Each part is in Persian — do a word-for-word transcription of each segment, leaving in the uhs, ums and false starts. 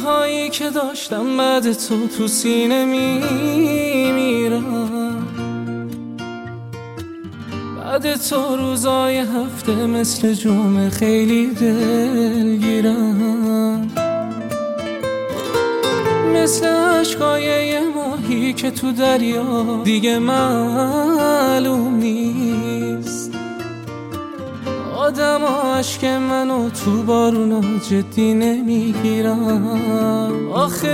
روزهایی که داشتم بعد تو تو سینه میمیرم، بعد تو روزای هفته مثل جمعه خیلی دلگیرم، مثل عشقای یه ماهی که تو دریا دیگه معلوم نیست. آدم ها عشق منو تو بارونا جدی نمیگیرم. آخه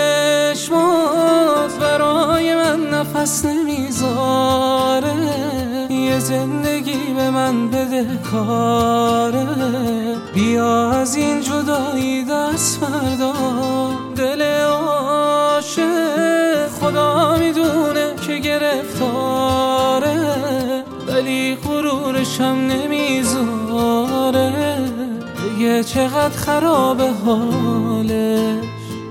چشمات برای من نفس نمیذاره، یه زندگی به من بده کاره. بیا از این جدایی دست بردار، دل عاشق خدا میدونه که گرفتاره، ولی غرورشم نمیذاره دیگه چقدر خرابه حالش.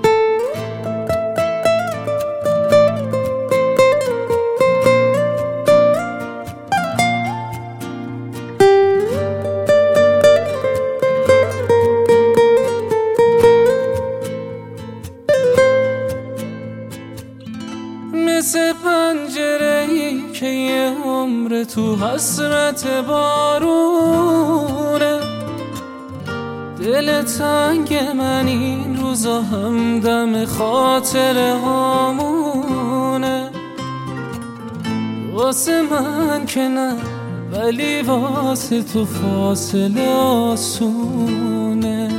مثل پنجره‌ای که یه عمر تو حسرت بارونه، دل تنگ من این روزا همدم خاطره هامونه. واسه من که نه، ولی واسه تو فاصله آسونه.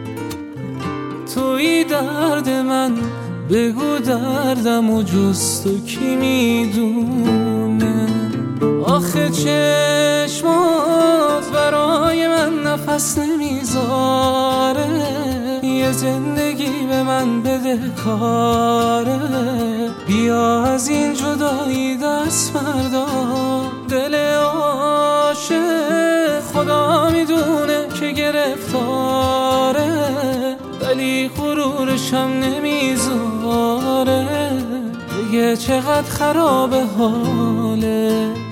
توی درد من بگو دردم و جز تو کی میدونه. آخه چشمات برای من نفس نمیذاره، یه زندگی به من بده کاره. بیا از این جدایی دست بردار، دل عاشق خدا میدونه که گرفتاره، ولی غرورشم نمیذاره دیگه چقدر خرابه حاله.